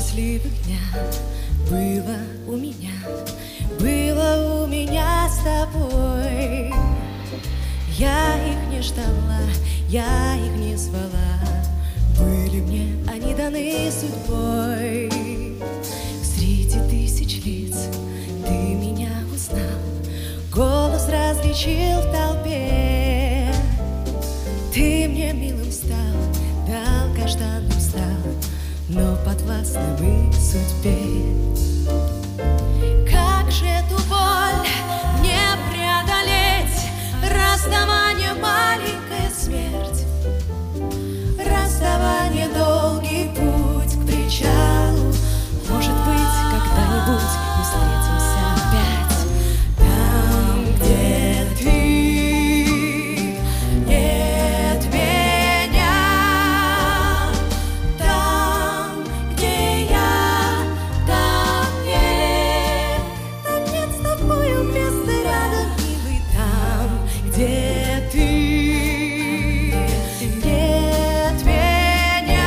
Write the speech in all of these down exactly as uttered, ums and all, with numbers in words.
счастливых дня было у меня, было у меня с тобой. Я их не ждала, я их не звала, были мне они даны судьбой. Среди тысяч лиц ты меня узнал, голос различил в толпе. Ты мне милым стал, долгожданным стал, но подвластным и судьбе. Как же эту боль не преодолеть? Расставание — маленькая смерть, расставание — долгий путь к причалу. Может быть, когда-нибудь мы встретимся опять там, где ты. Нет меня там, где я, там нет, там нет с тобою места рядом, милый, там, где ты. Нет меня,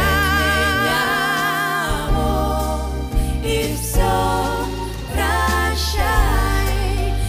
вот и все, прощай.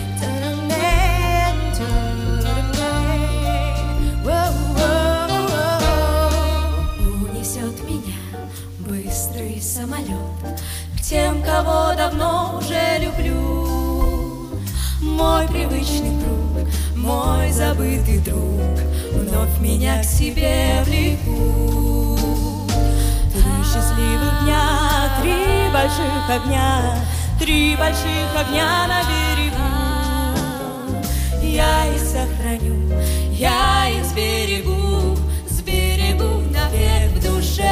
Унесет меня быстрый самолет к тем, кого давно уже люблю. Мой привычный круг, мой забытый друг, вновь меня к себе влекут. Три счастливых дня, три больших огня, три больших огня на берегу. Я их сохраню, я их сберегу, сберегу навек в душе.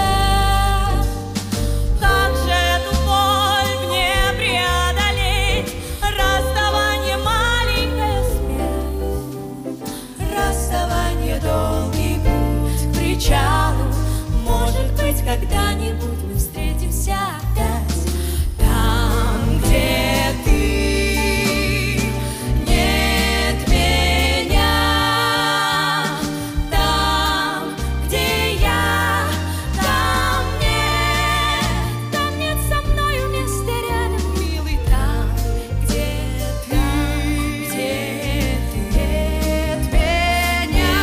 Как же эту боль мне преодолеть? Расставание — маленькая смерть, расставание — долгий путь к причалу. Может быть, когда-нибудь мы встретимся опять там, где ты. Нет меня там, где я, там нет, там нет со мною места рядом, милый, там, где ты, где ты. Нет меня,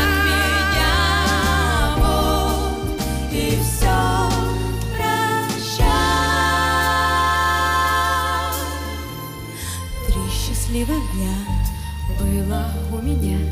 вот и все, прощай. Три счастливых дня было у меня,